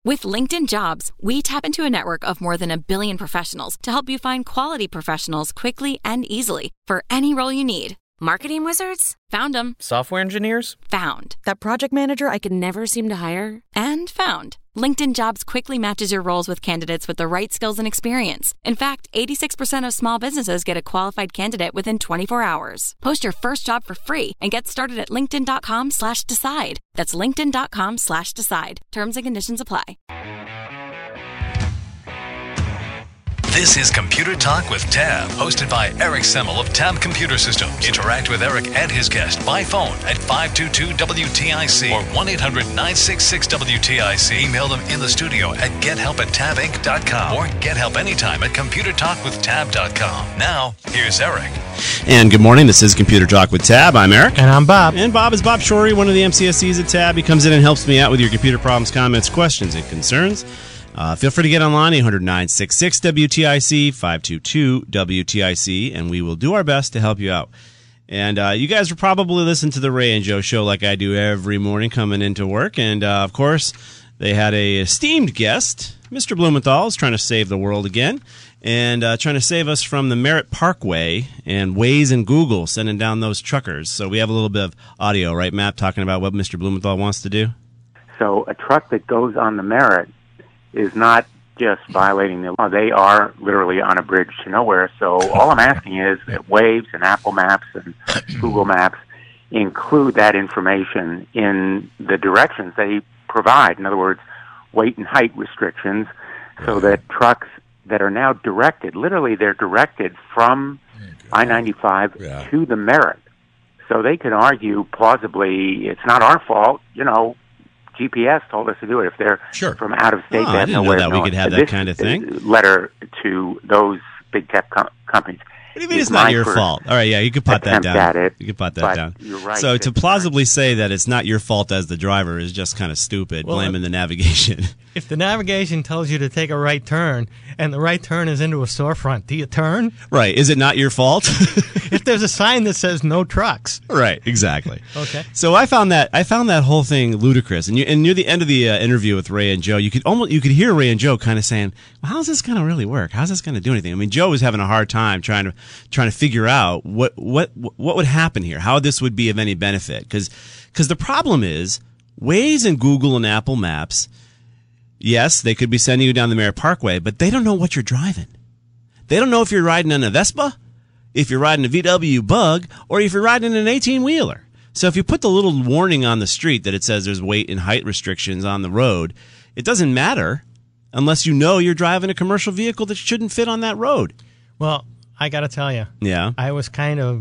With LinkedIn Jobs, we tap into a network of more than 1 billion professionals to help you find quality professionals quickly and easily for any role you need. Marketing wizards? Found them. Software engineers? Found. That project manager I could never seem to hire? And found. LinkedIn Jobs quickly matches your roles with candidates with the right skills and experience. In fact, 86% of small businesses get a qualified candidate within 24 hours. Post your first job for free and get started at linkedin.com/decide. That's linkedin.com/decide. Terms and conditions apply. This is Computer Talk with Tab, hosted by Eric Semmel of Tab Computer Systems. Interact with Eric and his guest by phone at 522-WTIC or 1-800-966-WTIC. Email them in the studio at gethelp@tabinc.com or get help anytime at computertalkwithtab.com. Now, here's Eric. And good morning. This is Computer Talk with Tab. I'm Eric. And I'm Bob. And Bob is Bob Shorey, one of the MCSEs at Tab. He comes in and helps me out with your computer problems, comments, questions, and concerns. Feel free to get online, 800-966-WTIC, 522-WTIC, and we will do our best to help you out. And you guys will probably listen to the Ray and Joe show like I do every morning coming into work. And, of course, they had a esteemed guest. Mr. Blumenthal is trying to save the world again and trying to save us from the Merritt Parkway and Waze and Google sending down those truckers. So we have a little bit of audio, right, Matt, talking about what Mr. Blumenthal wants to do? So a truck that goes on the Merritt is not just violating the law. They are literally on a bridge to nowhere. So all I'm asking is that Waze and Apple Maps and Google Maps include that information in the directions they provide. In other words, weight and height restrictions, so that trucks that are now directed, literally they're directed from I-95 to the Merritt. So they can argue plausibly, it's not our fault, GPS told us to do it. If they're from out of state, they have nowhere to know. We could have that kind of thing. Letter to those big tech companies. What do you mean it's not your fault? All right, yeah, you could put that down. You could put that down. You're right. So to plausibly say that it's not your fault as the driver is just kind of stupid, blaming the navigation. If the navigation tells you to take a right turn and the right turn is into a storefront, do you turn? Right. Is it not your fault? If there's a sign that says no trucks. Right, exactly. Okay. So I found that whole thing ludicrous. And near the end of the interview with Ray and Joe, you could hear Ray and Joe kind of saying, well, how's this going to really work? How's this going to do anything? I mean, Joe was having a hard time trying to figure out what would happen here, how this would be of any benefit. Because the problem is Waze and Google and Apple Maps, yes, they could be sending you down the Merritt Parkway, but they don't know what you're driving. They don't know if you're riding on a Vespa, if you're riding a VW Bug, or if you're riding an 18-wheeler. So if you put the little warning on the street that it says there's weight and height restrictions on the road, it doesn't matter unless you know you're driving a commercial vehicle that shouldn't fit on that road. Well, I got to tell you, I was kind of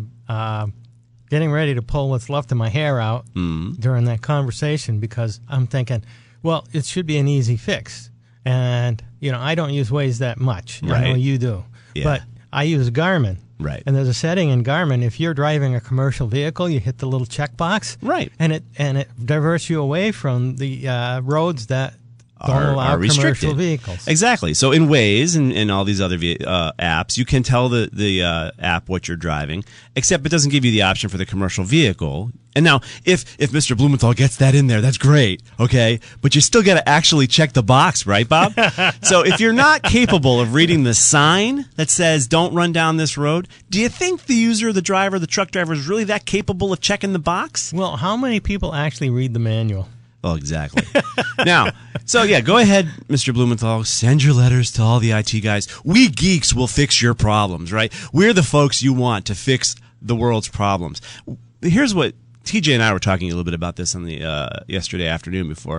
getting ready to pull what's left of my hair out during that conversation because I'm thinking, well, it should be an easy fix. And, I don't use Waze that much. Right. I know you do. Yeah. But I use Garmin. Right. And there's a setting in Garmin, if you're driving a commercial vehicle, you hit the little checkbox. Right. And it diverts you away from the roads that don't allow commercial vehicles. Exactly. So in Waze and all these other apps, you can tell the app what you're driving, except it doesn't give you the option for the commercial vehicle. And now, if Mr. Blumenthal gets that in there, that's great, okay? But you still got to actually check the box, right, Bob? So if you're not capable of reading the sign that says, don't run down this road, do you think the user, the driver, the truck driver is really that capable of checking the box? Well, how many people actually read the manual? Oh, exactly. Now, so yeah, go ahead, Mr. Blumenthal. Send your letters to all the IT guys. We geeks will fix your problems, right? We're the folks you want to fix the world's problems. Here's what TJ and I were talking a little bit about this on the yesterday afternoon before,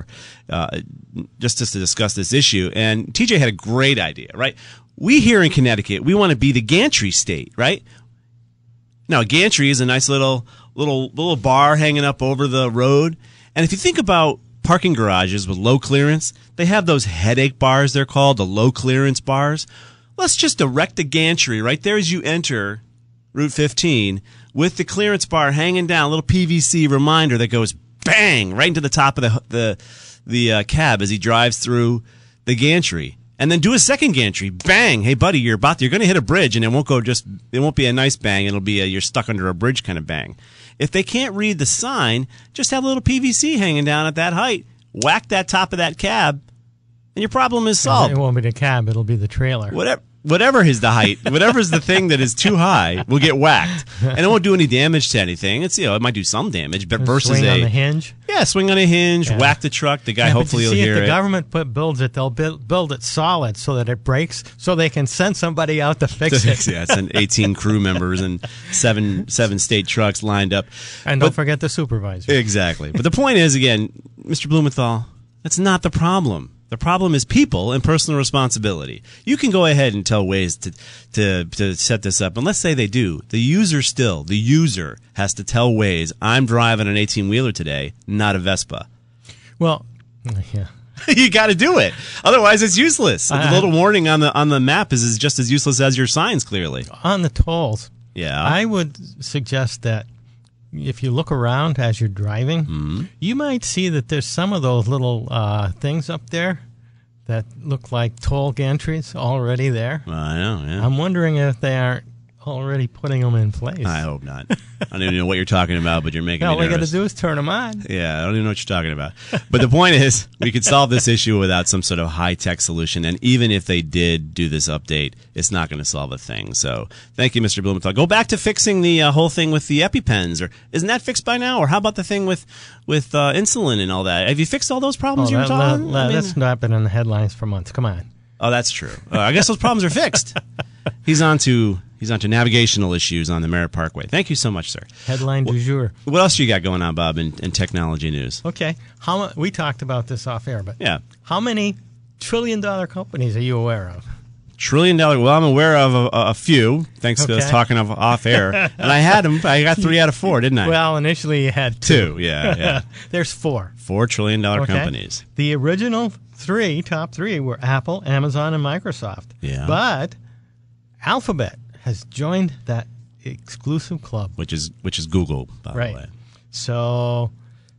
just to discuss this issue. And TJ had a great idea, right? We here in Connecticut, we want to be the gantry state, right? Now, a gantry is a nice little bar hanging up over the road. And if you think about parking garages with low clearance, they have those headache bars, they're called, the low clearance bars. Let's just erect a gantry right there as you enter Route 15 with the clearance bar hanging down, a little PVC reminder that goes bang right into the top of the cab as he drives through the gantry. And then do a second gantry, bang! Hey, buddy, you're going to hit a bridge, and it won't be a nice bang. It'll be you're stuck under a bridge kind of bang. If they can't read the sign, just have a little PVC hanging down at that height. Whack that top of that cab, and your problem is It solved. won't be the cab; it'll be the trailer. Whatever is the height, whatever is the thing that is too high, will get whacked, and it won't do any damage to anything. It's it might do some damage, but versus Swing on the hinge. swing on a hinge, whack the truck. The guy hopefully will hear if the it. government builds it, they'll build it solid so that it breaks, so they can send somebody out to fix it. Yeah, it's 18 crew members and seven state trucks lined up. And don't forget the supervisor. Exactly. But the point is, again, Mr. Blumenthal, that's not the problem. The problem is people and personal responsibility. You can go ahead and tell Waze to set this up, and let's say they do. The user has to tell Waze, I'm driving an 18-wheeler today, not a Vespa. Well, yeah. You got to do it. Otherwise, it's useless. The little warning on the map is just as useless as your signs, clearly. On the tolls, Yeah. I would suggest that if you look around as you're driving, you might see that there's some of those little things up there that look like toll gantries already there. I know, yeah. I'm wondering if they aren't already putting them in place. I hope not. I don't even know what you're talking about, but you're making All me we got nervous. to do is turn them on. Yeah, I don't even know what you're talking about. But the point is, we could solve this issue without some sort of high-tech solution. And even if they did do this update, it's not going to solve a thing. So thank you, Mr. Blumenthal. Go back to fixing the whole thing with the EpiPens. Or isn't that fixed by now? Or how about the thing with insulin and all that? Have you fixed all those problems you were talking about? That's not been in the headlines for months. Come on. Oh, that's true. I guess those problems are fixed. He's on to navigational issues on the Merritt Parkway. Thank you so much, sir. Headline du jour. What else you got going on, Bob, in technology news? Okay. We talked about this off air, but Yeah. how many trillion-dollar companies are you aware of? $1 trillion. Well, I'm aware of a few, thanks to us Okay. talking off air. And I had them. I got 3 out of 4, didn't I? Well, initially you had 2. Yeah. There's 4. $4 trillion Okay. companies. The original top three were Apple, Amazon, and Microsoft. Yeah. But Alphabet has joined that exclusive club. Which is Google, by the way. Right. So,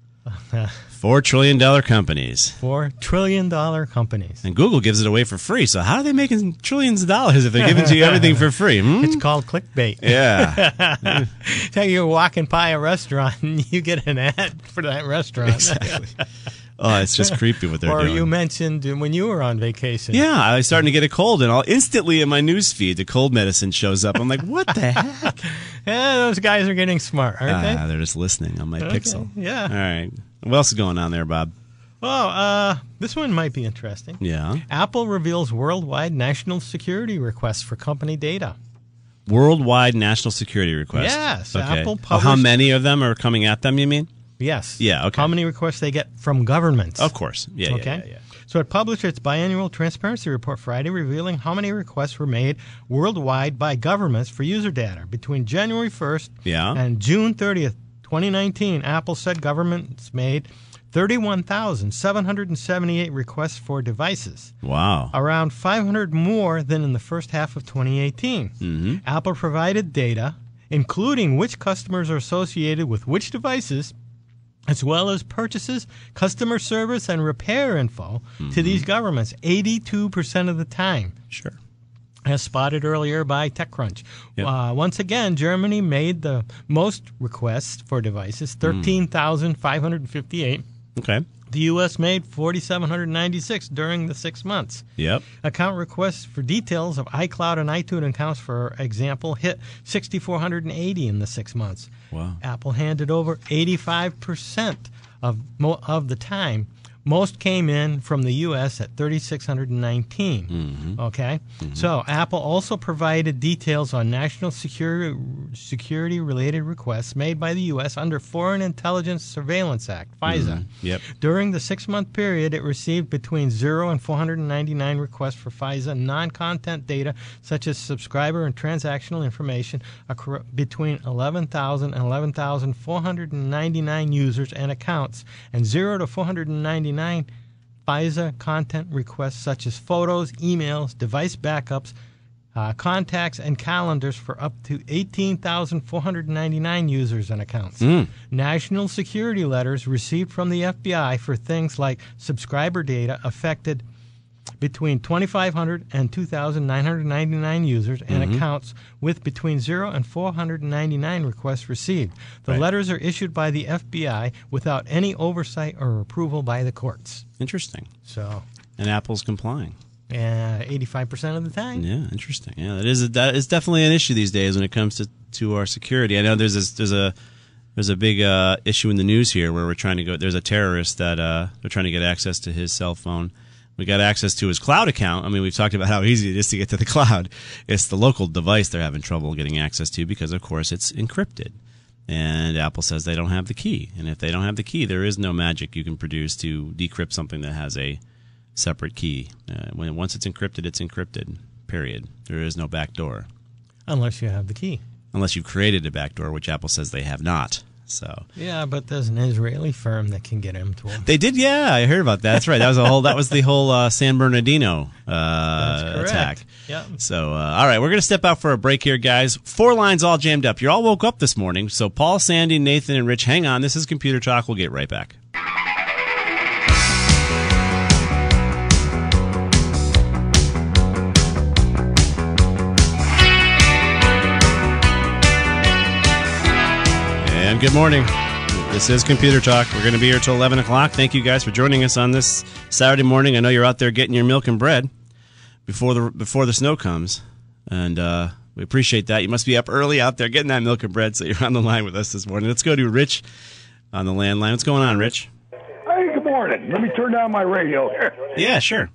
$4 trillion companies. $4 trillion companies. And Google gives it away for free. So how are they making trillions of dollars if they're giving to you everything for free? It's called clickbait. Yeah. So you're walking by a restaurant and you get an ad for that restaurant. Exactly. Oh, it's just creepy what they're Or doing. you mentioned when you were on vacation. Yeah, I was starting to get a cold, and instantly in my news feed, the cold medicine shows up. I'm like, what the heck? Yeah, those guys are getting smart, aren't they? They're just listening on my Pixel. yeah. All right. What else is going on there, Bob? Oh, this one might be interesting. Yeah. Apple reveals worldwide national security requests for company data. Worldwide national security requests. Yes, Okay. Apple How published- many of them are coming at them, you mean? Yes. Yeah, okay. How many requests they get from governments. Of course. Yeah, Okay. yeah. So it published its biannual transparency report Friday, revealing how many requests were made worldwide by governments for user data. Between January 1st Yeah. and June 30th, 2019, Apple said governments made 31,778 requests for devices, Wow. around 500 more than in the first half of 2018. Mm-hmm. Apple provided data, including which customers are associated with which devices, as well as purchases, customer service, and repair info to these governments 82% of the time, Sure. as spotted earlier by TechCrunch. Yep. Once again, Germany made the most requests for devices, 13,558. Okay. The U.S. made 4,796 during the 6 months. Yep. Account requests for details of iCloud and iTunes accounts, for example, hit 6,480 in the 6 months. Wow. Apple handed over 85% of the time. Most came in from the U.S. at 3,619. Mm-hmm. Okay? So Apple also provided details on national security-related requests made by the U.S. under Foreign Intelligence Surveillance Act, FISA. Yep. During the 6-month period, it received between 0 and 499 requests for FISA non-content data, such as subscriber and transactional information, between 11,000 and 11,499 users and accounts, and 0 to 499 FISA content requests, such as photos, emails, device backups, contacts, and calendars for up to 18,499 users and accounts. National security letters received from the FBI for things like subscriber data affected between 2,500 and 2,999 users and accounts, with between 0 and 499 requests received. The letters are issued by the FBI without any oversight or approval by the courts. Interesting. So And Apple's complying. 85% of the time. Yeah, interesting. Yeah, that is definitely an issue these days when it comes to our security. I know there's a big issue in the news here where we're trying to go. There's a terrorist that they're trying to get access to his cell phone. We got access to his cloud account. I mean, we've talked about how easy it is to get to the cloud. It's the local device they're having trouble getting access to because, of course, it's encrypted. And Apple says they don't have the key. And if they don't have the key, there is no magic you can produce to decrypt something that has a separate key. Once it's encrypted, period. There is no back door. Unless you have the key. Unless you've created a back door, which Apple says they have not. So yeah, but there's an Israeli firm that can get into them. They did, yeah. I heard about that. That's right. That was the whole San Bernardino attack. Yeah. So all right, we're gonna step out for a break here, guys. 4 lines all jammed up. You all woke up this morning. So Paul, Sandy, Nathan, and Rich, hang on. This is Computer Talk. We'll get right back. And good morning. This is Computer Talk. We're going to be here till 11 o'clock. Thank you guys for joining us on this Saturday morning. I know you're out there getting your milk and bread before the snow comes, and we appreciate that. You must be up early out there getting that milk and bread, so you're on the line with us this morning. Let's go to Rich on the landline. What's going on, Rich? Hey, good morning. Let me turn down my radio here. Yeah, sure.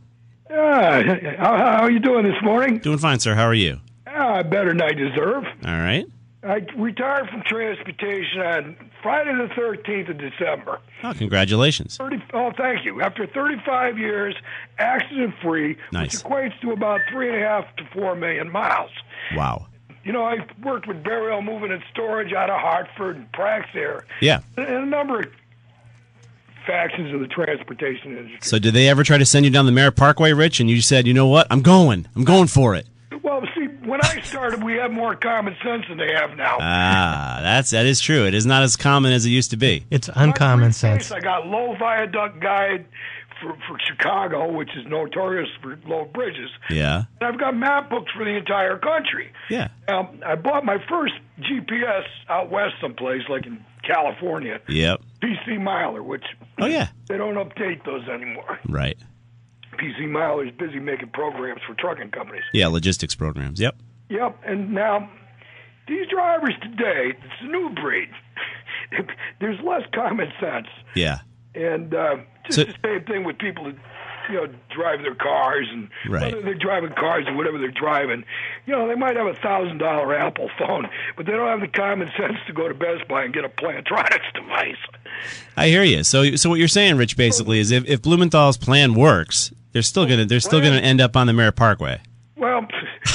How are you doing this morning? Doing fine, sir. How are you? Better than I deserve. All right. I retired from transportation on Friday the 13th of December. Oh, congratulations. Thank you. After 35 years, accident-free, nice. Which equates to about 3.5 to 4 million miles. Wow. You know, I worked with Burial Moving and Storage out of Hartford and Praxair. Yeah. And a number of factions of the transportation industry. So did they ever try to send you down the Merritt Parkway, Rich, and you said, you know what, I'm going for it? Well, see, when I started, we had more common sense than they have now. That is true. It is not as common as it used to be. It's uncommon sense. I got low viaduct guide for Chicago, which is notorious for low bridges. Yeah. And I've got map books for the entire country. Yeah. I bought my first GPS out west someplace, like in California. Yep. PC Miler, which yeah, they don't update those anymore. Right. PC Miler is busy making programs for trucking companies. Yeah, logistics programs. Yep. Yep, and now these drivers today, it's a new breed. There's less common sense. Yeah. And just the same thing with people that, drive their cars and whether they're driving cars or whatever they're driving. They might have a $1,000 Apple phone, but they don't have the common sense to go to Best Buy and get a Plantronics device. I hear you. So what you're saying, Rich, basically is if Blumenthal's plan works, they're still gonna end up on the Merritt Parkway. Well,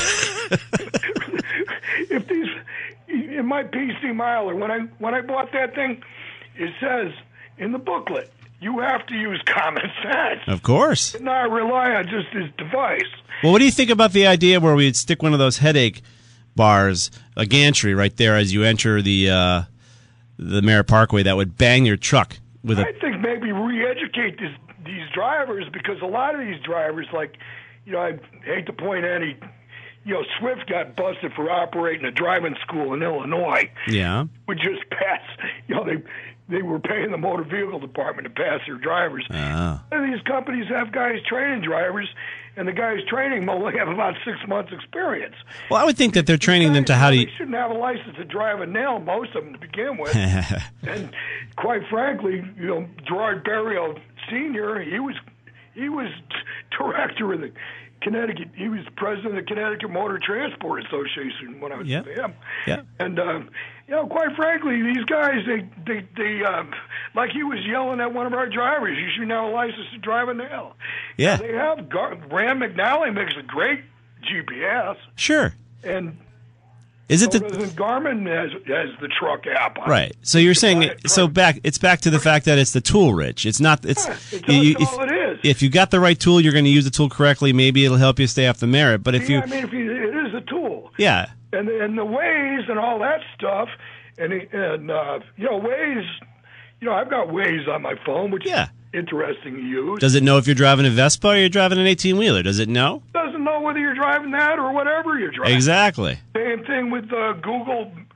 if these in my PC Miler, when I bought that thing, it says in the booklet, you have to use common sense. Of course. And not rely on just this device. Well, what do you think about the idea where we'd stick one of those headache bars, a gantry, right there as you enter the Merritt Parkway that would bang your truck with I think maybe re-educate these drivers, because a lot of these drivers, like, I hate to point any, Swift got busted for operating a driving school in Illinois. Yeah. Would just pass, they were paying the motor vehicle department to pass their drivers. These companies have guys training drivers, and the guys training them only have about 6 months experience. Well, I would think that they're training them to how to... They shouldn't have a license to drive a nail, most of them, to begin with. And quite frankly, Gerard Burial Sr., he was director of the Connecticut. He was president of the Connecticut Motor Transport Association when I was with him. Yeah. And quite frankly, these guys, they like he was yelling at one of our drivers, you shouldn't have a license to drive a nail. Yeah. They have Rand McNally makes a great GPS. Sure. And is it Garmin has the truck app on right? So you're saying it's back to the fact that it's the tool, Rich. It's not. It's all it is. If you got the right tool, you're going to use the tool correctly. Maybe it'll help you stay off the Merritt. But it is a tool. Yeah. And the Waze and all that stuff, and Waze. I've got Waze on my phone, which is interesting to use. Does it know if you're driving a Vespa or you're driving an 18-wheeler? Does it know? Doesn't know whether you're driving that or whatever you're driving. Exactly. Same thing with Google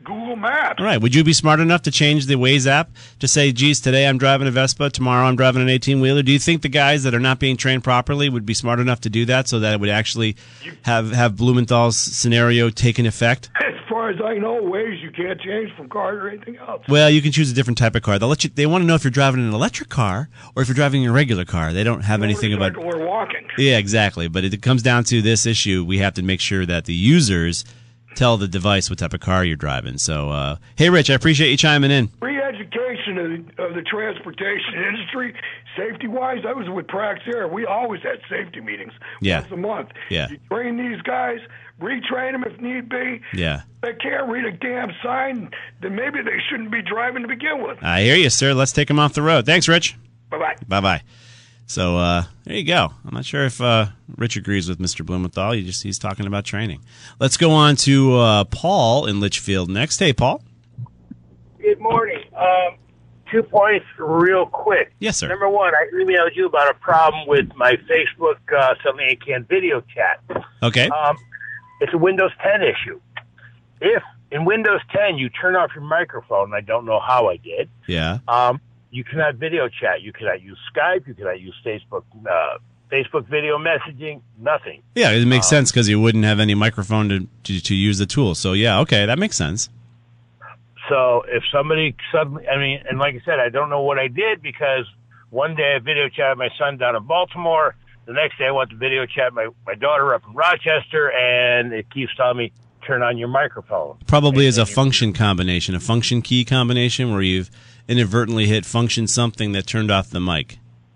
Google Maps. All right. Would you be smart enough to change the Waze app to say, geez, today I'm driving a Vespa, tomorrow I'm driving an 18-wheeler? Do you think the guys that are not being trained properly would be smart enough to do that so that it would actually have Blumenthal's scenario taken effect? As far as I know, Waze you can't change from car or anything else. Well, you can choose a different type of car. They want to know if you're driving an electric car or if you're driving a regular car. They don't have anything about... Or walking. Yeah, exactly. But it comes down to this issue. We have to make sure that the users tell the device what type of car you're driving. So, hey, Rich, I appreciate you chiming in. Free education of the transportation industry, safety-wise. I was with Praxair. We always had safety meetings once a month. Yeah. You train these guys, retrain them if need be. Yeah. They can't read a damn sign, then maybe they shouldn't be driving to begin with. I hear you, sir. Let's take them off the road. Thanks, Rich. Bye-bye. Bye-bye. So there you go. I'm not sure if Rich agrees with Mr. Blumenthal. He's talking about training. Let's go on to Paul in Litchfield next. Hey, Paul. Good morning. 2 points real quick. Yes, sir. Number one, I emailed you about a problem with my Facebook Suddenly I Can video chat. Okay. It's a Windows 10 issue. If in Windows 10 you turn off your microphone, I don't know how I did. Yeah. You cannot video chat. You cannot use Skype. You cannot use Facebook video messaging. Nothing. Yeah, it makes sense because you wouldn't have any microphone to use the tool. So, yeah, okay, that makes sense. So if somebody suddenly, and like I said, I don't know what I did because one day I video chatted my son down in Baltimore. The next day I went to video chat my daughter up in Rochester, and it keeps telling me, turn on your microphone. Probably is a function combination, a function key combination where you've inadvertently hit function something that turned off the mic.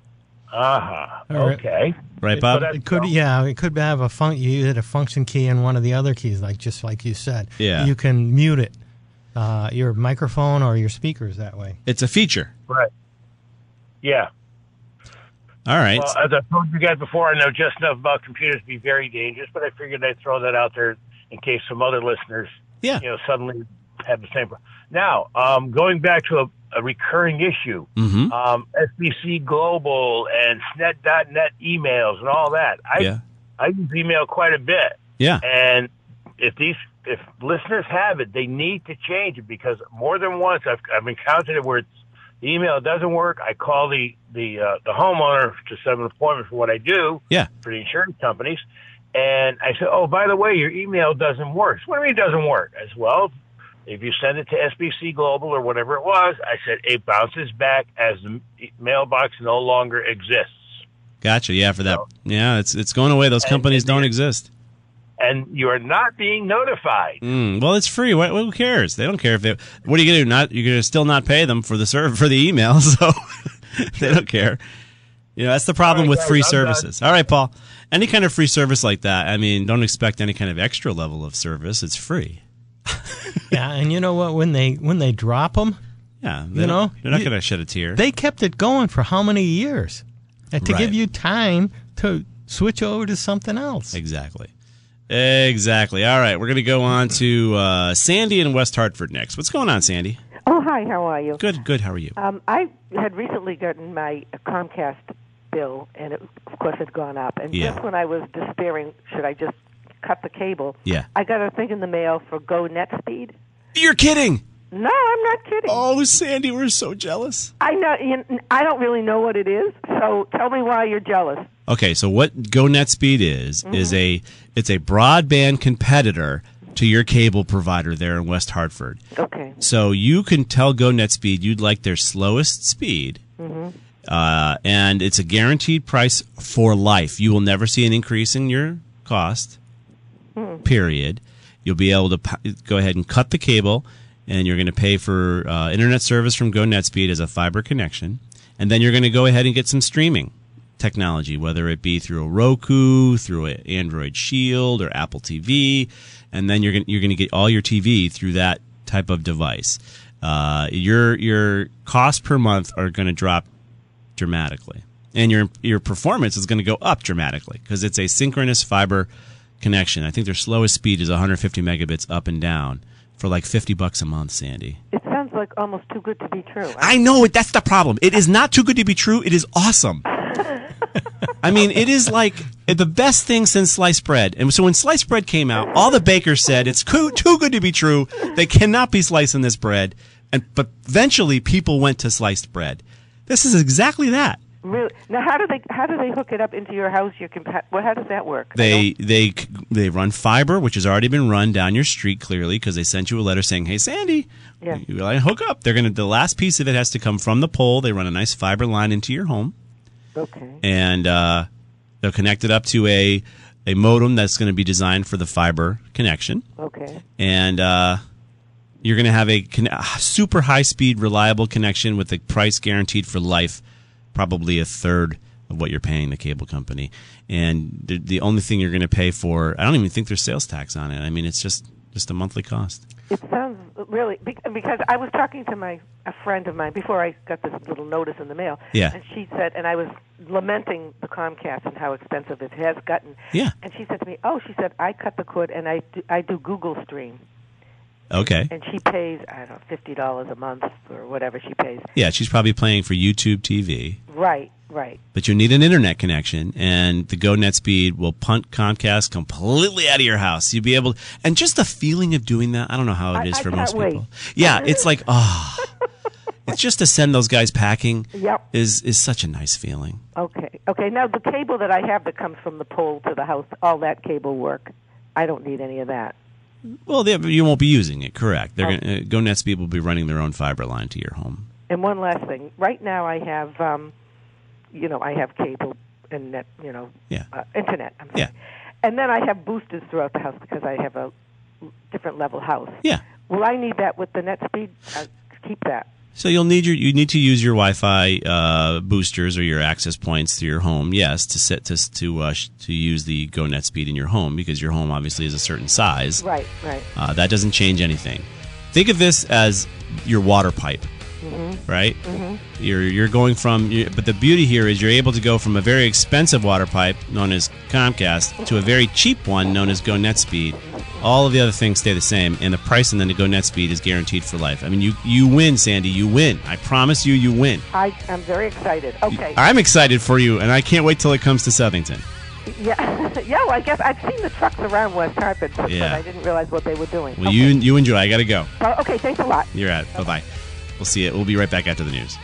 Okay. Right, Bob? It could have a you hit a function key and one of the other keys, just like you said. Yeah. You can mute it, your microphone or your speakers that way. It's a feature. Right. Yeah. All right. Well, as I told you guys before, I know just enough about computers to be very dangerous, but I figured I'd throw that out there in case some other listeners, suddenly have the same problem. Now, going back to a recurring issue, SBC Global and SNET.net emails and all that. I use email quite a bit. Yeah. And if listeners have it, they need to change it because more than once I've encountered it where the email doesn't work. I call the homeowner to set an appointment for what I do for the insurance companies. And I said, oh, by the way, your email doesn't work. So what do you mean it doesn't work? As well, if you send it to SBC Global or whatever it was, I said, it bounces back as the mailbox no longer exists. Gotcha. Yeah, for that. Yeah, it's going away. Those companies don't exist. And you're not being notified. Well, it's free. Who cares? They don't care if they. What are you going to do? You're going to still not pay them for the email, so they don't care. That's the problem with free services. All right, Paul. Any kind of free service like that, don't expect any kind of extra level of service. It's free. Yeah, and you know what? When they drop them, they're not going to shed a tear. They kept it going for how many years? To give you time to switch over to something else. Exactly. All right, we're going to go on to Sandy in West Hartford next. What's going on, Sandy? Oh, hi. How are you? Good. How are you? I had recently gotten my Comcast bill, and of course it's gone up. And just when I was despairing, should I just cut the cable? Yeah. I got a thing in the mail for Go NetSpeed. You're kidding. No, I'm not kidding. Oh, Sandy, we're so jealous. I know. I don't really know what it is, so tell me why you're jealous. Okay, so what Go NetSpeed is it's a broadband competitor to your cable provider there in West Hartford. Okay. So you can tell Go NetSpeed you'd like their slowest speed, and it's a guaranteed price for life. You will never see an increase in your cost, period. You'll be able to go ahead and cut the cable, and you're going to pay for internet service from Go NetSpeed as a fiber connection, and then you're going to go ahead and get some streaming technology, whether it be through a Roku, through an Android Shield, or Apple TV, and then you're going to get all your TV through that type of device. Your costs per month are going to drop dramatically, and your performance is going to go up dramatically because it's a synchronous fiber connection. I think their slowest speed is 150 megabits up and down for like $50 a month, Sandy. It sounds like almost too good to be true. I know it. That's the problem. It is not too good to be true. It is awesome. I mean, it is like the best thing since sliced bread. And so when sliced bread came out, all the bakers said it's too good to be true. They cannot be slicing this bread. But eventually, people went to sliced bread. This is exactly that. Really? Now, how do they hook it up into your house? How does that work? They run fiber, which has already been run down your street clearly because they sent you a letter saying, "Hey, Sandy, you like hook up." The last piece of it has to come from the pole. They run a nice fiber line into your home. Okay. And they'll connect it up to a modem that's going to be designed for the fiber connection. Okay. And you're going to have a super high-speed, reliable connection with a price guaranteed for life, probably a third of what you're paying the cable company. And the only thing you're going to pay for, I don't even think there's sales tax on it. I mean, it's just a monthly cost. It sounds really, because I was talking to a friend of mine before I got this little notice in the mail. Yeah. And she said, and I was lamenting the Comcast and how expensive it has gotten. Yeah. And she said to me, I cut the cord and I do Google Stream. Okay. And she pays, I don't know, $50 a month or whatever she pays. Yeah, she's probably paying for YouTube TV. Right. But you need an internet connection, and the GoNet speed will punt Comcast completely out of your house. You'll be able to, and just the feeling of doing that, I don't know how it is for most people. Yeah, it's like, it's just to send those guys packing. Yep. is such a nice feeling. Okay. Now, the cable that I have that comes from the pole to the house, all that cable work, I don't need any of that. Well, you won't be using it, correct. GoNet Speed will be running their own fiber line to your home. And one last thing. Right now I have, I have cable and net, internet. I'm sorry. Yeah. And then I have boosters throughout the house because I have a different level house. Yeah. Will I need that with the net speed? Keep that. So you need to use your Wi-Fi boosters or your access points to your home, yes, to use the GoNet speed in your home because your home obviously is a certain size. Right. That doesn't change anything. Think of this as your water pipe, right? Mm-hmm. You're going but the beauty here is you're able to go from a very expensive water pipe known as Comcast to a very cheap one known as GoNet speed. All of the other things stay the same, and the price and then the GoNet speed is guaranteed for life. I mean, you win, Sandy. You win. I promise you win. I'm very excited. Okay. I'm excited for you, and I can't wait till it comes to Southington. Yeah. Well, I guess I've seen the trucks around West Hartford, but I didn't realize what they were doing. Well, you enjoy. I got to go. Okay, thanks a lot. You're at. Bye-bye. We'll see you. We'll be right back after the news.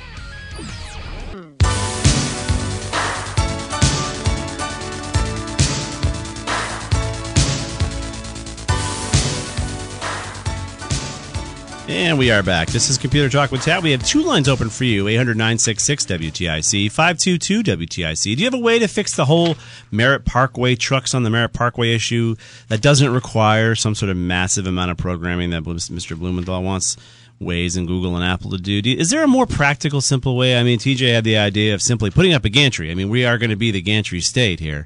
And we are back. This is Computer Talk with Tab. We have two lines open for you, 800-966-WTIC, 522-WTIC. Do you have a way to fix the whole Merritt Parkway trucks on the Merritt Parkway issue that doesn't require some sort of massive amount of programming that Mr. Blumenthal wants Waze and Google and Apple to do? Is there a more practical, simple way? I mean, TJ had the idea of simply putting up a gantry. I mean, we are going to be the gantry state here.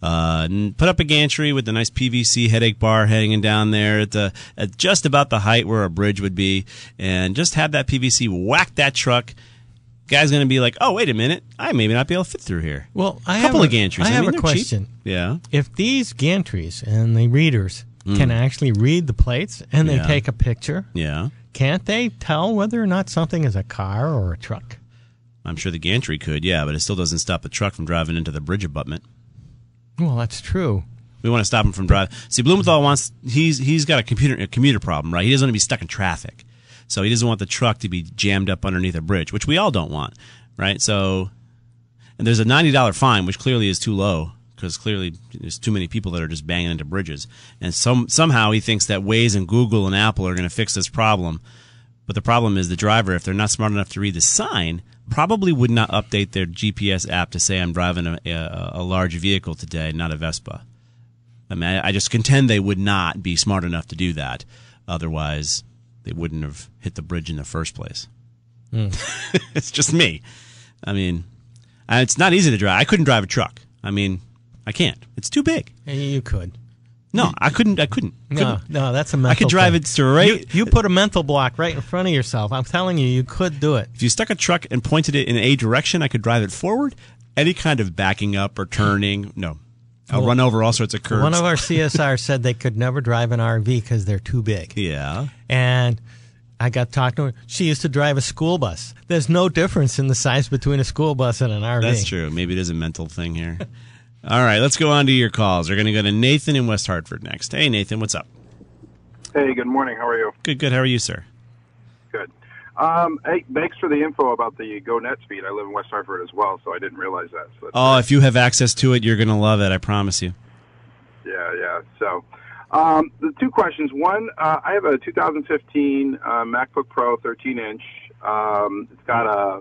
Put up a gantry with a nice PVC headache bar hanging down there at just about the height where a bridge would be, and just have that PVC whack that truck. Guy's going to be like, oh, wait a minute, I may not be able to fit through here. Well, a couple of gantries. I have a question. Cheap. Yeah. If these gantries and the readers can actually read the plates and they take a picture, can't they tell whether or not something is a car or a truck? I'm sure the gantry could, but it still doesn't stop the truck from driving into the bridge abutment. Well, that's true. We want to stop him from driving. See, Blumenthal he's got a commuter problem, right? He doesn't want to be stuck in traffic. So he doesn't want the truck to be jammed up underneath a bridge, which we all don't want, right? So, and there's a $90 fine, which clearly is too low because clearly there's too many people that are just banging into bridges. And somehow he thinks that Waze and Google and Apple are going to fix this problem. But the problem is the driver, if they're not smart enough to read the sign, probably would not update their GPS app to say I'm driving a large vehicle today, not a Vespa. I mean, I just contend they would not be smart enough to do that. Otherwise, they wouldn't have hit the bridge in the first place. It's just me. I mean, it's not easy to drive. I couldn't drive a truck. I mean, I can't. It's too big. You could. No, I couldn't. No, that's a mental I could drive thing. it straight. You put a mental block right in front of yourself. I'm telling you could do it. If you stuck a truck and pointed it in a direction, I could drive it forward. Any kind of backing up or turning, no. I'll run over all sorts of curves. One of our CSRs said they could never drive an RV because they're too big. Yeah. And I got talking to her. She used to drive a school bus. There's no difference in the size between a school bus and an RV. That's true. Maybe it is a mental thing here. All right, let's go on to your calls. We're going to go to Nathan in West Hartford next. Hey, Nathan, what's up? Hey, good morning. How are you? Good. How are you, sir? Good. Hey, thanks for the info about the Go Net Speed. I live in West Hartford as well, so I didn't realize that. So if you have access to it, you're going to love it. I promise you. Yeah. So, the two questions. One, I have a 2015 MacBook Pro 13-inch. It's got a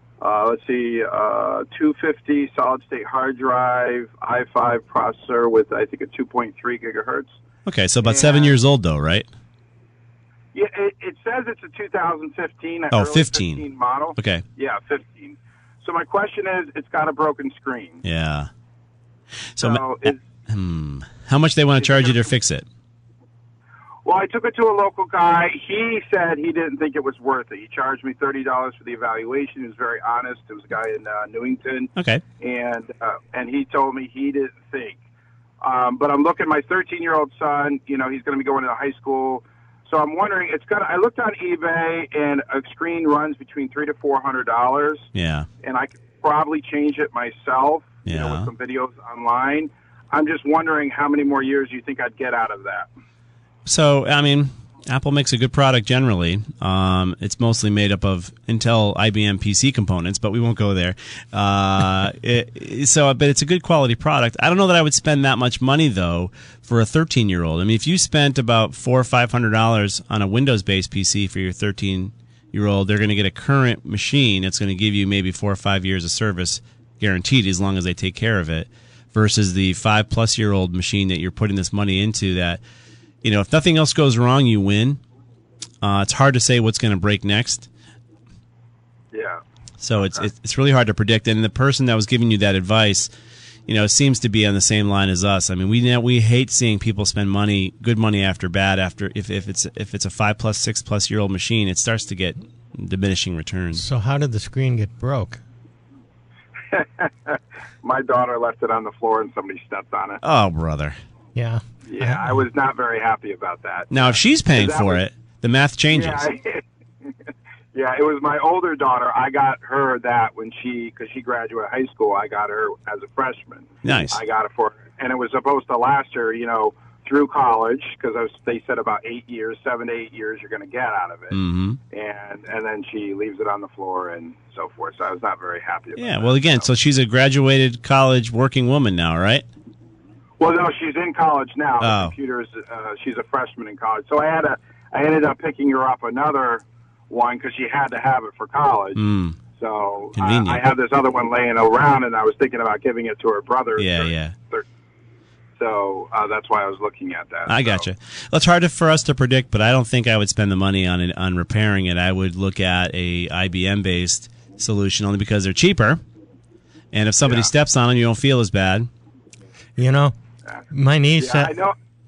250 solid-state hard drive, i5 processor with, I think, a 2.3 gigahertz. Okay, so about 7 years old, though, right? Yeah, it says it's a 2015. Oh, 15 model. Okay. Yeah, 15. So my question is, it's got a broken screen. Yeah. So how much they want to charge you to fix it? Well, I took it to a local guy. He said he didn't think it was worth it. He charged me $30 for the evaluation. He was very honest. It was a guy in Newington. Okay. And he told me he didn't think. But I'm looking at my 13-year-old son. You know, he's going to be going to high school. So I'm wondering, I looked on eBay, and a screen runs between $300 to $400. Yeah. And I could probably change it myself, yeah, you know, with some videos online. I'm just wondering how many more years you think I'd get out of that. So, I mean, Apple makes a good product generally. It's mostly made up of Intel, IBM PC components, but we won't go there. But it's a good quality product. I don't know that I would spend that much money though for a 13-year-old. I mean, if you spent about $400 or $500 on a Windows-based PC for your 13-year-old, they're going to get a current machine. It's going to give you maybe 4 or 5 years of service guaranteed as long as they take care of it. Versus the 5-plus-year-old machine that you're putting this money into that. You know, if nothing else goes wrong, you win. It's hard to say what's going to break next. Yeah. So it's really hard to predict. And the person that was giving you that advice, you know, seems to be on the same line as us. I mean, we hate seeing people spend money, good money after bad. After if it's a 5+, 6+ year old machine, it starts to get diminishing returns. So how did the screen get broke? My daughter left it on the floor and somebody stepped on it. Oh, brother. Yeah. Yeah, I was not very happy about that. Now, if she's paying for it, the math changes. Yeah, it was my older daughter. I got her that because she graduated high school, I got her as a freshman. Nice. I got it for her. And it was supposed to last her, you know, through college, because they said about 8 years, 7 to 8 years you're going to get out of it. Mm-hmm. And then she leaves it on the floor and so forth. So I was not very happy about that. Yeah, well, again, so she's a graduated college working woman now, right? Well, no, she's in college now. Oh. Computers. She's a freshman in college. So I ended up picking her up another one because she had to have it for college. So I have this other one laying around, and I was thinking about giving it to her brother. Yeah. So that's why I was looking at that. I gotcha. Well, it's hard for us to predict, but I don't think I would spend the money on repairing it. I would look at a IBM-based solution only because they're cheaper, and if somebody steps on them, you don't feel as bad. You know, my niece had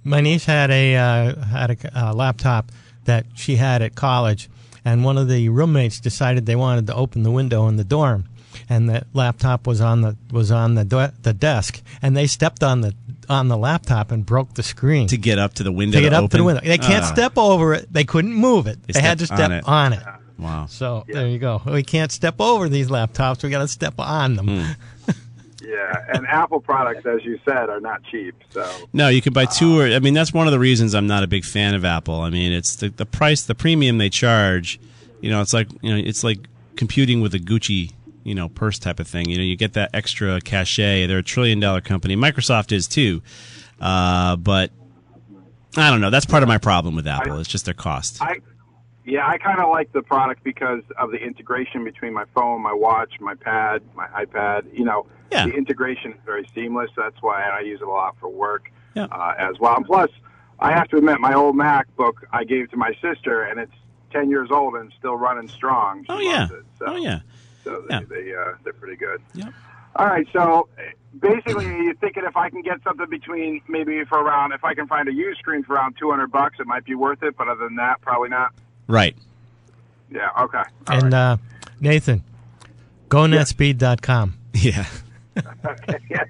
a laptop that she had at college, and one of the roommates decided they wanted to open the window in the dorm, and the laptop was on the desk, and they stepped on the laptop and broke the screen to get up to the window. They can't step over it. They couldn't move it. They had to step on it. Wow. So there you go. We can't step over these laptops. We got to step on them. Yeah, and Apple products, as you said, are not cheap. So no, you can buy two. I mean, that's one of the reasons I'm not a big fan of Apple. I mean, it's the price, the premium they charge. You know, it's like computing with a Gucci, you know, purse type of thing. You know, you get that extra cachet. They're $1 trillion company. Microsoft is too, but I don't know. That's part of my problem with Apple. It's just their cost. I kind of like the product because of the integration between my phone, my watch, my pad, my iPad. You know, the integration is very seamless. That's why I use it a lot for work as well. And plus, I have to admit, my old MacBook I gave to my sister, and it's 10 years old and still running strong. She loves it. So, they're pretty good. Yep. All right, so basically, you're thinking if I can get something between if I can find a used screen for around $200, it might be worth it. But other than that, probably not. Right. Yeah, okay. And Nathan, GoNetspeed.com. Yeah. Yeah,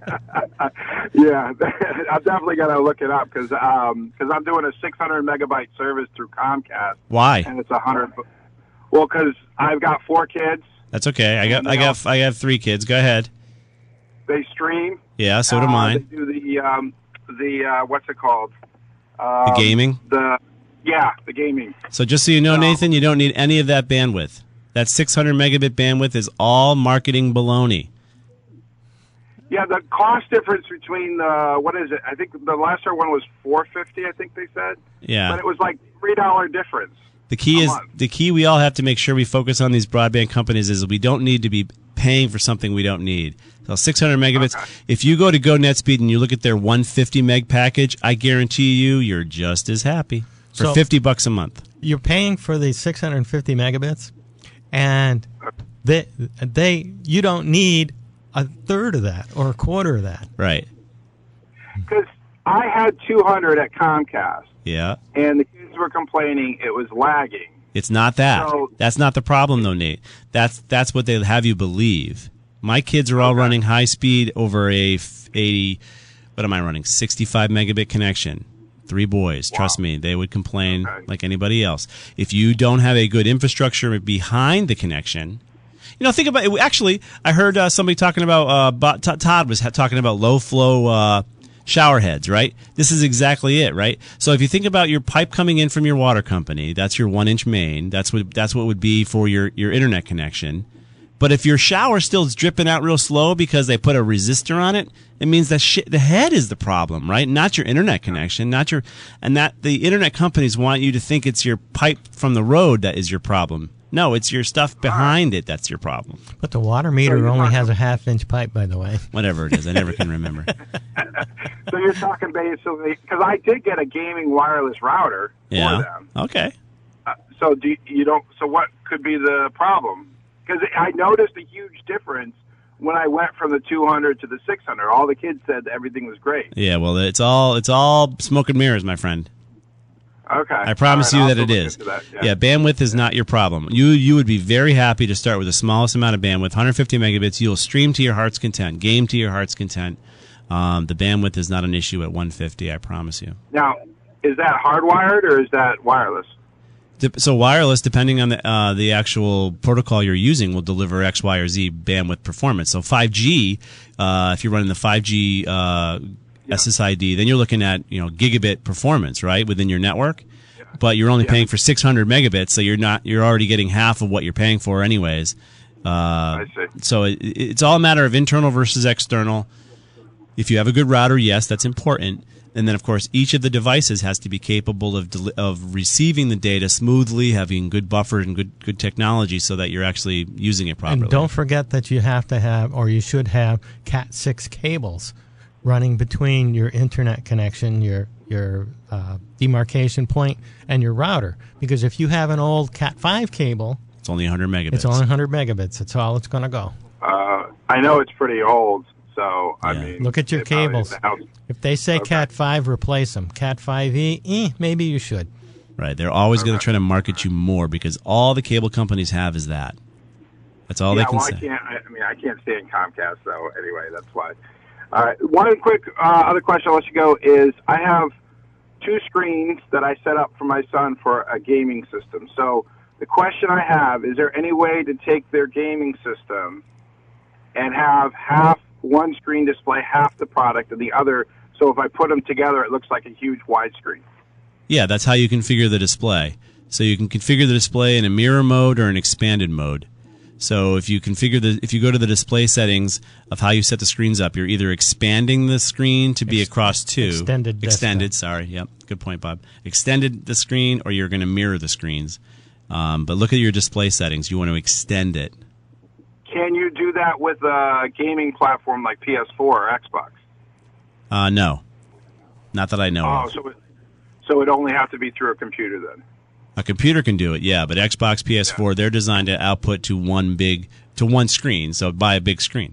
I'm definitely gonna look it up because I'm doing a 600 megabyte service through Comcast. Why? And it's 100. Well, because I've got 4 kids. That's okay. I have 3 kids. Go ahead. They stream. Yeah, so do mine. They do the what's it called? The gaming. The gaming. So just so you know, Nathan, you don't need any of that bandwidth. That 600 megabit bandwidth is all marketing baloney. Yeah, the cost difference between what is it? I think the last one was $450. I think they said. Yeah, but it was like $3 difference. The key we all have to make sure we focus on these broadband companies is we don't need to be paying for something we don't need. So 600 megabits. Okay. If you go to GoNetspeed and you look at their 150 meg package, I guarantee you're just as happy for $50 a month. You're paying for the 650 megabits, and you don't need a third of that or a quarter of that. Right. Because I had 200 at Comcast. Yeah. And the kids were complaining it was lagging. It's not that. That's not the problem, though, Nate. That's what they have you believe. My kids are all running high speed over a 65 megabit connection. 3 boys. Wow. Trust me, they would complain like anybody else. If you don't have a good infrastructure behind the connection, think about it. Actually, I heard somebody talking about, Todd was talking about low flow shower heads, right? This is exactly it, right? So if you think about your pipe coming in from your water company, that's your 1-inch main. That's what would be for your internet connection. But if your shower still is dripping out real slow because they put a resistor on it, it means that the head is the problem, right? Not your internet connection, and that the internet companies want you to think it's your pipe from the road that is your problem. No, it's your stuff behind it that's your problem. But the water meter only has a 1/2-inch pipe, by the way. Whatever it is, I never can remember. So you're talking basically, because I did get a gaming wireless router for them. Okay. So So what could be the problem? Because I noticed a huge difference when I went from the 200 to the 600. All the kids said everything was great. Yeah, well, it's all smoke and mirrors, my friend. Okay. I promise you that it is. Yeah, bandwidth is not your problem. You would be very happy to start with the smallest amount of bandwidth, 150 megabits. You'll stream to your heart's content, game to your heart's content. The bandwidth is not an issue at 150, I promise you. Now, is that hardwired or is that wireless? So wireless, depending on the actual protocol you're using, will deliver X, Y, or Z bandwidth performance. So 5G, if you're running the 5G SSID, then you're looking at gigabit performance, right, within your network. Yeah. But you're only paying for 600 megabits, so you're already getting half of what you're paying for, anyways. I see. So it's all a matter of internal versus external. If you have a good router, yes, that's important. And then, of course, each of the devices has to be capable of receiving the data smoothly, having good buffer and good technology so that you're actually using it properly. And don't forget that you have to have, or you should have, Cat6 cables running between your internet connection, your demarcation point, and your router. Because if you have an old Cat5 cable, it's only 100 megabits. It's only 100 megabits. That's all it's going to go. I know it's pretty old. So, I mean, look at your cables. If they say Cat5, replace them. Cat5e, maybe you should. Right. They're always going to try to market you more because all the cable companies have is that. That's all they can say. I can't stand Comcast, though. Anyway, that's why. All right. One quick other question I'll let you go is I have 2 screens that I set up for my son for a gaming system. So the question I have, is there any way to take their gaming system and have one screen display half the product and the other, so if I put them together, it looks like a huge widescreen? Yeah, that's how you configure the display. So you can configure the display in a mirror mode or an expanded mode. So if you go to the display settings of how you set the screens up, you're either expanding the screen to be across 2. Extended, sorry. Yep, good point, Bob. Extended the screen, or you're going to mirror the screens. But look at your display settings. You want to extend it. Can you do that with a gaming platform like PS4 or Xbox? No. Not that I know of. So it would only have to be through a computer then? A computer can do it, yeah, but Xbox, PS4, they're designed to output to one screen, so buy a big screen.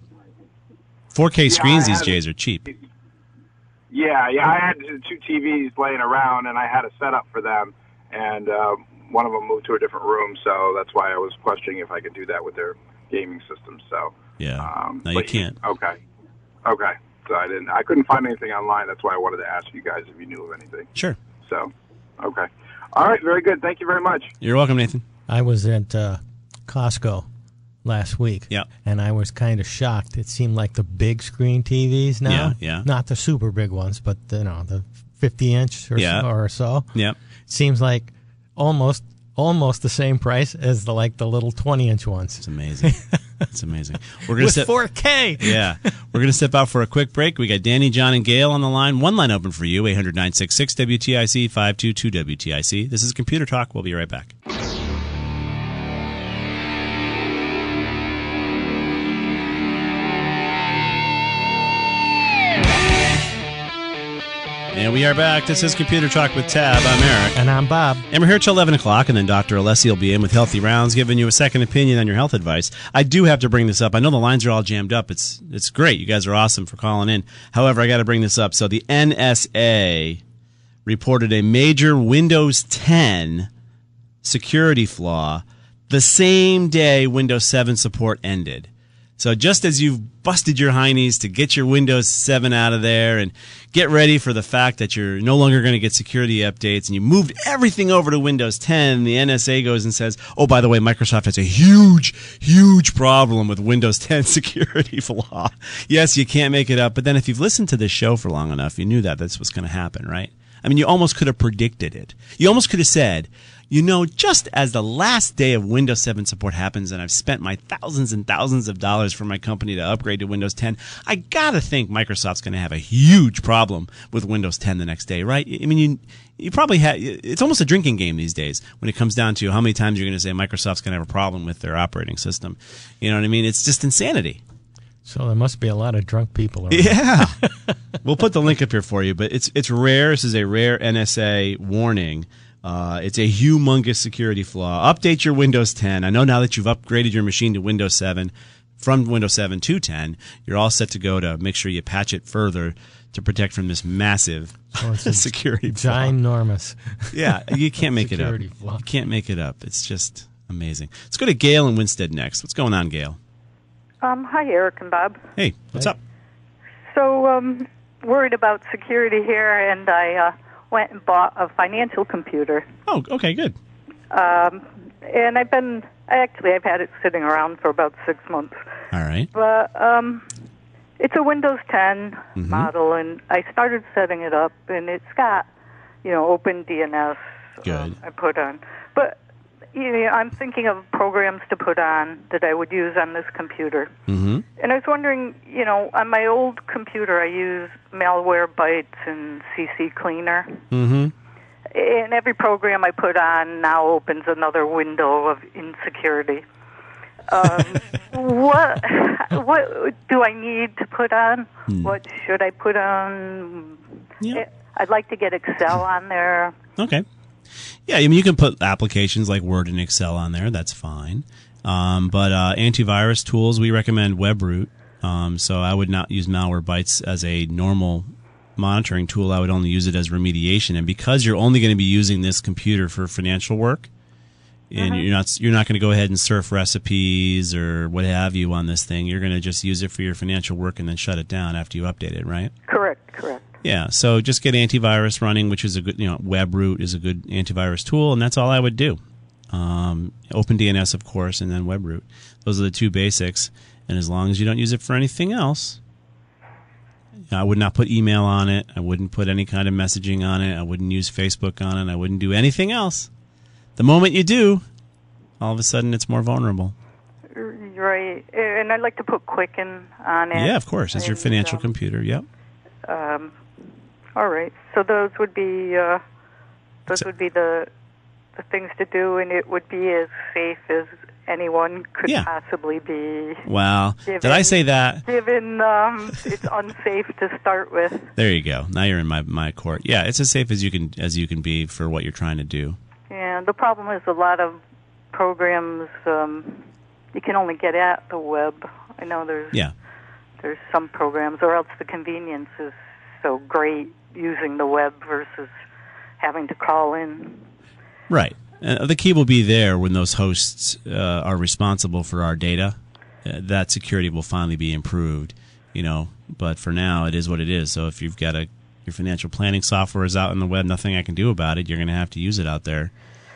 4K screens these days are cheap. Yeah, I had 2 TVs laying around, and I had a setup for them, and one of them moved to a different room, so that's why I was questioning if I could do that with their gaming system. So yeah, no, you can't. Okay. Okay. So I couldn't find anything online. That's why I wanted to ask you guys if you knew of anything. Sure. So, okay. All right. Very good. Thank you very much. You're welcome, Nathan. I was at Costco last week. Yeah. And I was kind of shocked. It seemed like the big screen TVs now. Yeah. Not the super big ones, but the 50-inch or so. Yeah. It seems like almost the same price as the little 20-inch ones. It's amazing. It's amazing. We're gonna With 4K. Yeah. We're going to step out for a quick break. We got Danny, John, and Gail on the line. One line open for you, 800-966-WTIC, 522-WTIC. This is Computer Talk. We'll be right back. And we are back. This is Computer Talk with Tab. I'm Eric. And I'm Bob. And we're here till 11 o'clock, and then Dr. Alessi will be in with Healthy Rounds, giving you a second opinion on your health advice. I do have to bring this up. I know the lines are all jammed up. It's great. You guys are awesome for calling in. However, I got to bring this up. So the NSA reported a major Windows 10 security flaw the same day Windows 7 support ended. So just as you've busted your heinies to get your Windows 7 out of there and get ready for the fact that you're no longer going to get security updates and you moved everything over to Windows 10, the NSA goes and says, oh, by the way, Microsoft has a huge problem with Windows 10 security flaw. Yes, you can't make it up. But then if you've listened to this show for long enough, you knew that this was going to happen, right? I mean, you almost could have predicted it. You almost could have said, just as the last day of Windows 7 support happens and I've spent my thousands and thousands of dollars for my company to upgrade to Windows 10, I got to think Microsoft's going to have a huge problem with Windows 10 the next day, right? I mean, you probably have, it's almost a drinking game these days when it comes down to how many times you're going to say Microsoft's going to have a problem with their operating system. You know what I mean? It's just insanity. So there must be a lot of drunk people around. Yeah. We'll put the link up here for you, but it's rare. This is a rare NSA warning. It's a humongous security flaw. Update your Windows 10. I know now that you've upgraded your machine to Windows 7, from Windows 7 to 10, you're all set to go to make sure you patch it further to protect from this massive security flaw. Ginormous. Yeah, you can't make it up. Flaw. You can't make it up. It's just amazing. Let's go to Gail in Winstead next. What's going on, Gail? Hi, Eric and Bob. Hey, what's up? So, worried about security here, and I went and bought a financial computer. Oh, okay, good. And I've had it sitting around for about 6 months. All right. But it's a Windows 10 model, and I started setting it up, and it's got, OpenDNS. Good. I put on. But I'm thinking of programs to put on that I would use on this computer. Mm-hmm. And I was wondering, on my old computer, I use Malwarebytes and CC Cleaner. Mm-hmm. And every program I put on now opens another window of insecurity. What do I need to put on? What should I put on? Yeah. I'd like to get Excel on there. Okay. Yeah, I mean, you can put applications like Word and Excel on there. That's fine. But antivirus tools, we recommend WebRoot. So I would not use Malwarebytes as a normal monitoring tool. I would only use it as remediation. And because you're only going to be using this computer for financial work, and you're not going to go ahead and surf recipes or what have you on this thing, you're going to just use it for your financial work and then shut it down after you update it, right? Correct. Yeah, so just get antivirus running, which is a good, WebRoot is a good antivirus tool, and that's all I would do. OpenDNS, of course, and then WebRoot. Those are the two basics, and as long as you don't use it for anything else, I would not put email on it. I wouldn't put any kind of messaging on it. I wouldn't use Facebook on it. I wouldn't do anything else. The moment you do, all of a sudden it's more vulnerable. Right, and I'd like to put Quicken on it. Yeah, of course. It's your financial computer, yep. All right. So those would be the things to do, and it would be as safe as anyone could possibly be. Wow. Did I say that? Given it's unsafe to start with. There you go. Now you're in my court. Yeah, it's as safe as you can be for what you're trying to do. Yeah. The problem is a lot of programs you can only get at the web. I know there's some programs, or else the convenience is so great using the web versus having to call in. Right. The key will be there when those hosts are responsible for our data. That security will finally be improved. But for now, it is what it is. So if you've got your financial planning software is out on the web, nothing I can do about it. You're going to have to use it out there.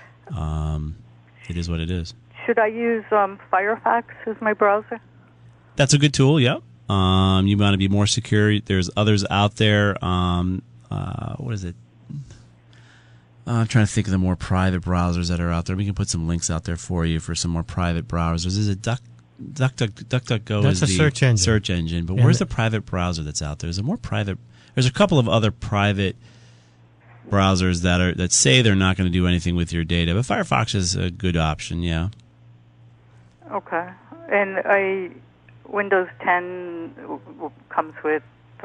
It is what it is. Should I use Firefox as my browser? That's a good tool, yep. You want to be more secure. There's others out there. What is it? I'm trying to think of the more private browsers that are out there. We can put some links out there for you for some more private browsers. Is it DuckDuckGo? That's is a the search engine. But where's the private browser that's out there? There's a couple of other private browsers that say they're not going to do anything with your data, but Firefox is a good option, yeah. Okay. And Windows 10 comes with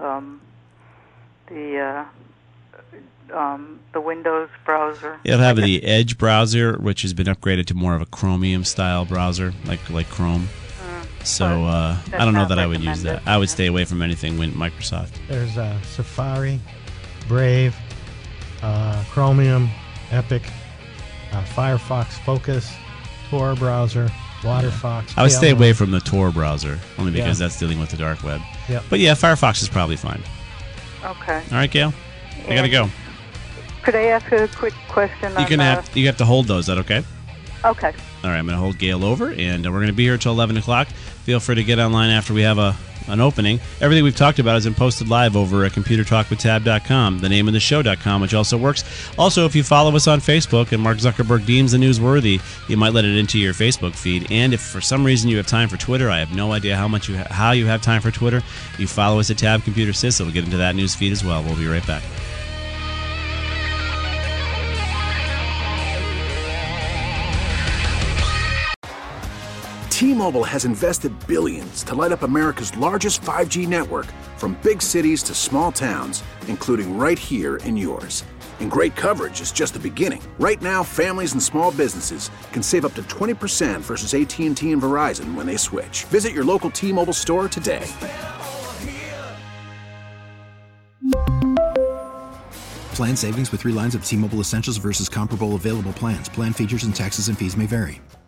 the Windows browser. It'll have the Edge browser, which has been upgraded to more of a Chromium-style browser, like Chrome. So I don't know that I would use that. I would stay away from anything Microsoft. There's Safari, Brave, Chromium, Epic, Firefox Focus, Tor browser, WaterFox. I would stay away from the Tor browser, only because that's dealing with the dark web. Yep. But yeah, Firefox is probably fine. Okay. All right, Gail? I got to go. Could I ask a quick question? You have to hold those. Is that okay? Okay. All right, I'm going to hold Gail over, and we're going to be here until 11 o'clock. Feel free to get online after we have an opening. Everything we've talked about has been posted live over at ComputerTalkWithTab.com, the name of the show.com, which also works. Also, if you follow us on Facebook and Mark Zuckerberg deems the newsworthy, you might let it into your Facebook feed. And if for some reason you have time for Twitter, I have no idea how you have time for Twitter, you follow us at Tab Computer Sys. We'll get into that news feed as well. We'll be right back. T-Mobile has invested billions to light up America's largest 5G network, from big cities to small towns, including right here in yours. And great coverage is just the beginning. Right now, families and small businesses can save up to 20% versus AT&T and Verizon when they switch. Visit your local T-Mobile store today. Plan savings with 3 lines of T-Mobile Essentials versus comparable available plans. Plan features and taxes and fees may vary.